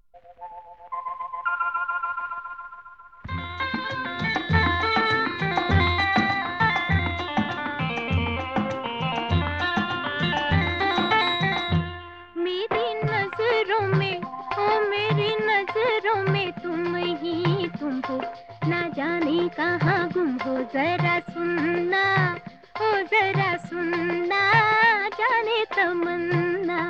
मेरी नजरों में, ओ मेरी नजरों में तुम ही तुम हो, ना जाने कहाँ गुम हो। जरा सुनना, ओ जरा सुनना, जाने तमन्ना।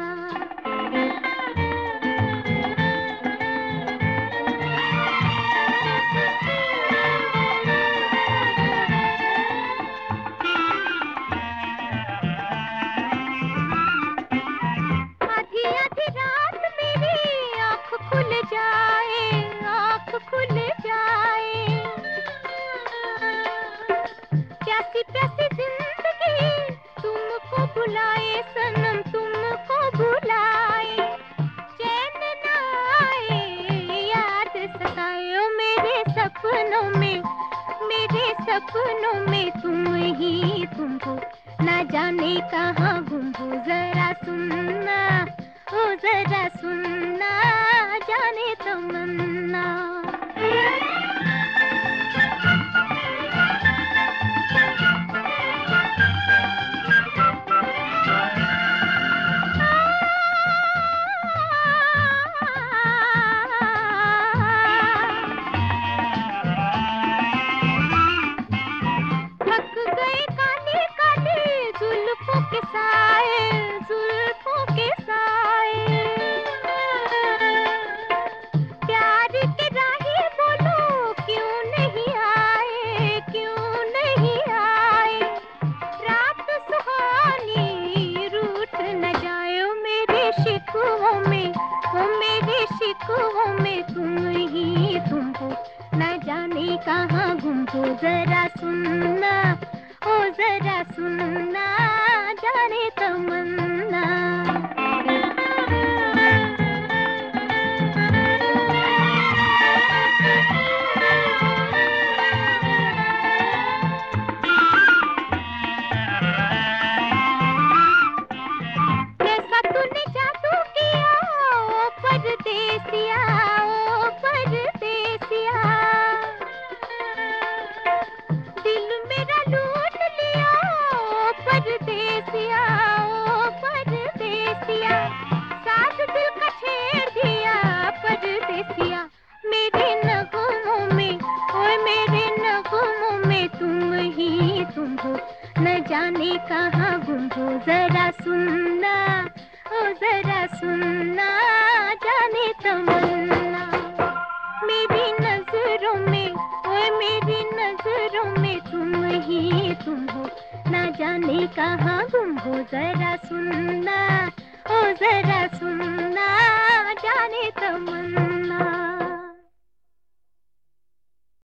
आधी आधी रात मेरी आँख खुल जाए, आँख खुल जाए। प्यासी प्यासी जिंदगी तुमको बुलाए, सनम तुमको बुलाए। चैन न आए, याद सताए। ओ मेरे सपनों में, मेरे सपनों में तुम ही तुम हो, ना जाने कहाँ गुम हो। जरा सुनना, ओ जरा सुनना, जाने तमन्ना। थक गए काले काले जुल्फों के साए, जुल्फों के साए। प्यार के राही बोलो क्यों नहीं आए, क्यों नहीं आए। रात सुहानी रूठ न जाए। ओ मेरे शिकवों में, ओ मेरे शिकवों में तुम ही तुम हो, न जाने कहाँ गुम हो। जरा सुनना, ओ जरा सुनना, जाने तमन्ना। कैसा तूने जादू किया ओ परदेसिया, ओ परदेसिया। दिल मेरा लूट लिया ओ परदेसिया, ओ परदेसिया। साथ दिल का छेड़ दिया परदेसिया। मेरे नगमों में, ओए मेरे नगमों में तुम ही तुम हो, न जाने कहाँ गुम हो। जरा सुनना, ओ जरा सुनना, जाने तमन्ना। मेरी नजरों में, ओए मेरी नजरों में तुम ही तुम हो, ना जाने कहाँ गुम हो। जरा सुनना, ओ जरा सुनना।